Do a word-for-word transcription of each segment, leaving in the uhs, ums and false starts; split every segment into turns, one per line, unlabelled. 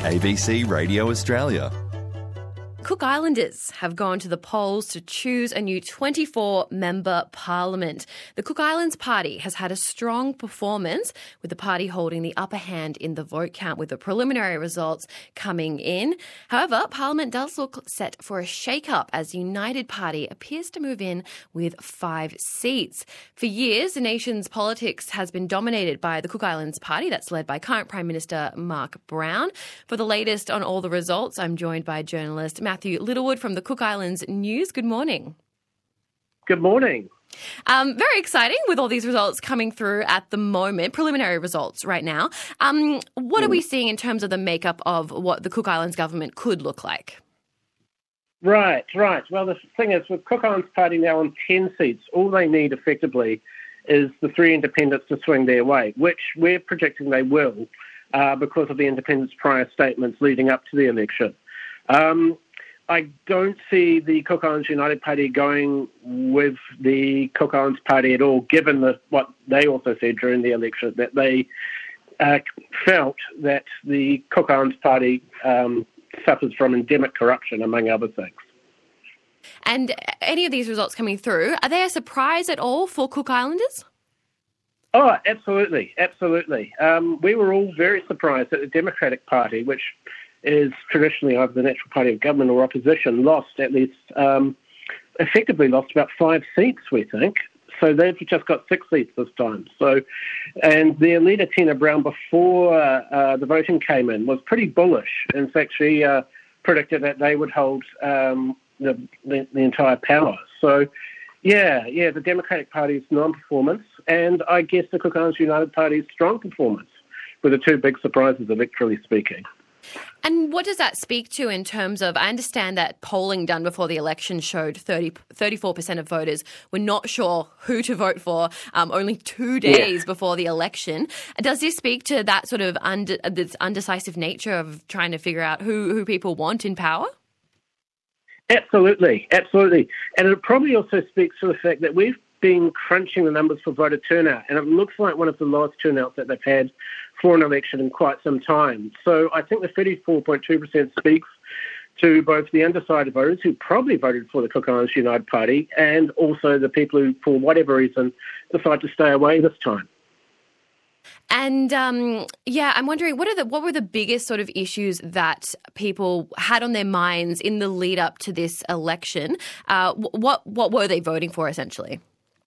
A B C Radio Australia.
Cook Islanders have gone to the polls to choose a new twenty-four member parliament. The Cook Islands Party has had a strong performance, with the party holding the upper hand in the vote count, with the preliminary results coming in. However, Parliament does look set for a shake-up as the United Party appears to move in with five seats. For years, the nation's politics has been dominated by the Cook Islands Party, that's led by current Prime Minister Mark Brown. For the latest on all the results, I'm joined by journalist Matthew Littlewood from the Cook Islands News. Good morning.
Good morning.
Um, very exciting with all these results coming through at the moment, preliminary results right now. Um, what are we seeing in terms of the makeup of what the Cook Islands government could look like?
Right, right. Well, the thing is, with Cook Islands Party now on ten seats, all they need effectively is the three independents to swing their way, which we're predicting they will uh, because of the independents' prior statements leading up to the election. Um, I don't see the Cook Islands United Party going with the Cook Islands Party at all, given the, what they also said during the election, that they uh, felt that the Cook Islands Party um, suffers from endemic corruption, among other things.
And any of these results coming through, are they a surprise at all for Cook Islanders?
Oh, absolutely, absolutely. Um, we were all very surprised that the Democratic Party, which is traditionally either the natural party of government or opposition, lost at least, um, effectively lost about five seats, we think. So they've just got six seats this time. So, and their leader, Tina Brown, before uh, the voting came in, was pretty bullish. In fact, she uh, predicted that they would hold um, the, the, the entire power. So, yeah, yeah, the Democratic Party's non-performance, and I guess the Cook Islands United Party's strong performance were the two big surprises, electorally speaking.
And what does that speak to in terms of, I understand that polling done before the election showed thirty, thirty-four percent of voters were not sure who to vote for um, only two days yeah. before the election. Does this speak to that sort of und- this undecisive nature of trying to figure out who, who people want in power?
Absolutely, absolutely. And it probably also speaks to the fact that we've been crunching the numbers for voter turnout, and it looks like one of the lowest turnouts that they've had for an election in quite some time. So I think the thirty-four point two percent speaks to both the undecided voters who probably voted for the Cook Islands United Party and also the people who, for whatever reason, decide to stay away this time.
And um, yeah, I'm wondering what are the what were the biggest sort of issues that people had on their minds in the lead up to this election? Uh, what what were they voting for essentially?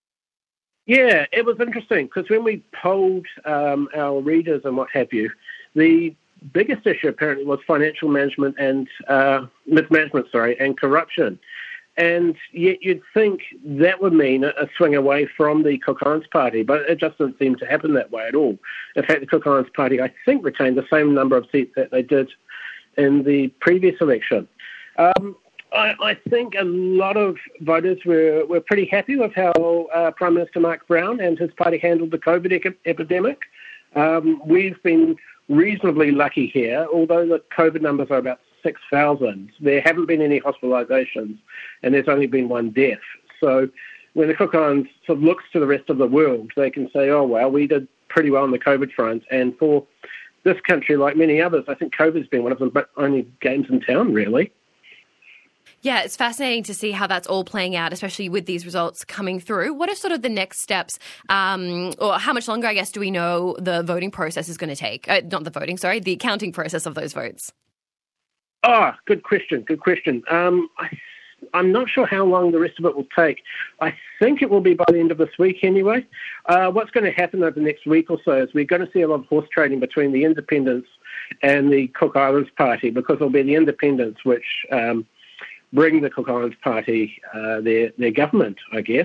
Yeah, it was interesting because when we polled um, our readers and what have you, the biggest issue apparently was financial management and uh, mismanagement, sorry, and corruption. And yet you'd think that would mean a swing away from the Cook Islands Party, but it just didn't seem to happen that way at all. In fact, the Cook Islands Party, I think, retained the same number of seats that they did in the previous election. Um, I, I think a lot of voters were, were pretty happy with how uh, Prime Minister Mark Brown and his party handled the COVID e- epidemic. Um, we've been reasonably lucky here, although the COVID numbers are about six thousand. There haven't been any hospitalisations, and there's only been one death. So when the Cook Islands sort of looks to the rest of the world, they can say, oh, well, we did pretty well on the COVID front. And for this country, like many others, I think COVID's been one of the only games in town, really.
Yeah, it's fascinating to see how that's all playing out, especially with these results coming through. What are sort of the next steps, um, or how much longer, I guess, do we know the voting process is going to take? Uh, not the voting, sorry, the counting process of those votes.
Oh, good question, good question. Um, I, I'm not sure how long the rest of it will take. I think it will be by the end of this week anyway. Uh, what's going to happen over the next week or so is we're going to see a lot of horse trading between the independents and the Cook Islands Party, because it'll be the independents which um, bring the Cook Islands Party uh, their, their government, I guess.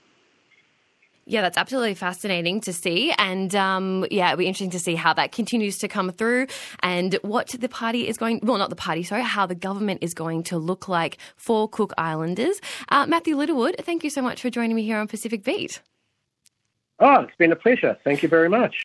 Yeah, that's absolutely fascinating to see. And um, yeah, it'll be interesting to see how that continues to come through and what the party is going, well, not the party, sorry, how the government is going to look like for Cook Islanders. Uh, Matthew Littlewood, thank you so much for joining me here on Pacific Beat.
Oh, it's been a pleasure. Thank you very much.